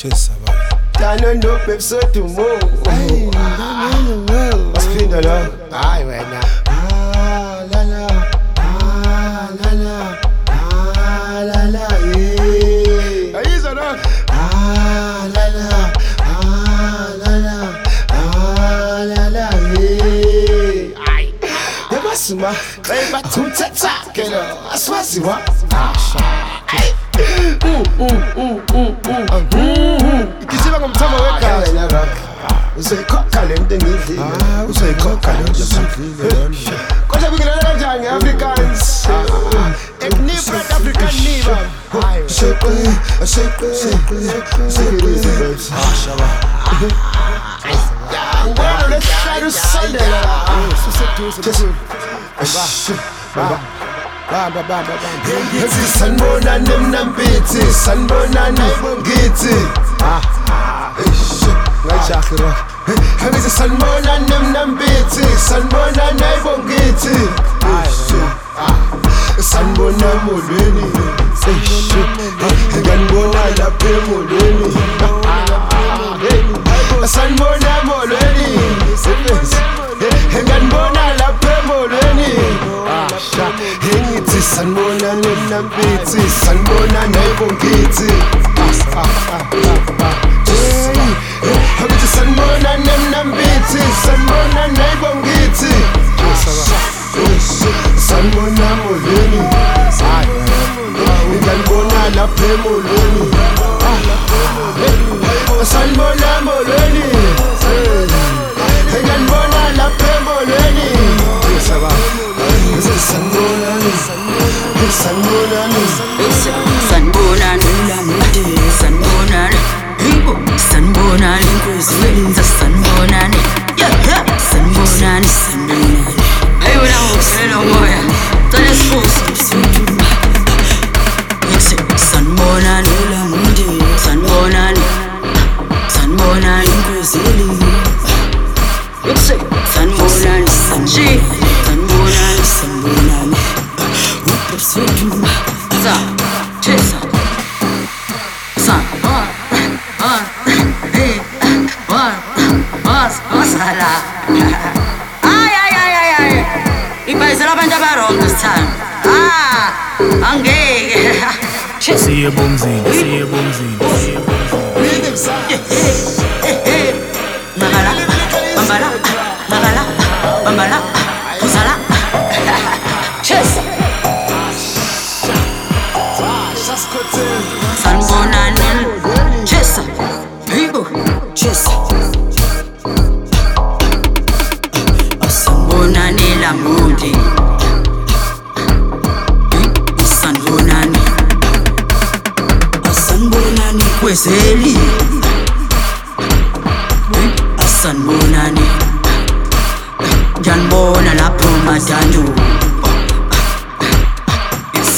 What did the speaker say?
Dano no pepso to mo. Spin la. Ay wena. La la. La la. La la. Yeah. Ahí ça non. La la. La la. La la. Yeah. Ay. Yabasuma. Ay batutata. Kelo. Aswasiwa. Ikisiba ngomthamo wegazi useyikhokha lento engidlile useyikhokha lento engidlile kodwa bikela kanjani Africans ekniba African niba shake ngwana lesharu sandela Ngithi sanibona nemnambithi sanibona nayibongithi ngajahi rock Ngithi sanibona nemnambithi sanibona nayibongithi sanibona molweni nganibona lapha emolweni sanibona molweni nganibona lapha emolweni Ngithi sanibona nemnambithi sanibona nayibongithi Ngithi sanibona nemnambithi sanibona nayibongithi sanibona molweni nganibona lapha emolweni sanibona molweni nganibona lapha emolweni See a boomzine. Bambala, Kusala. Chess. Sanbonane, chess. People, chess. Sanbonane la mundi. Sanbonane. Sanbonane kwezeli. Sanbonane. Janbona lapho madandu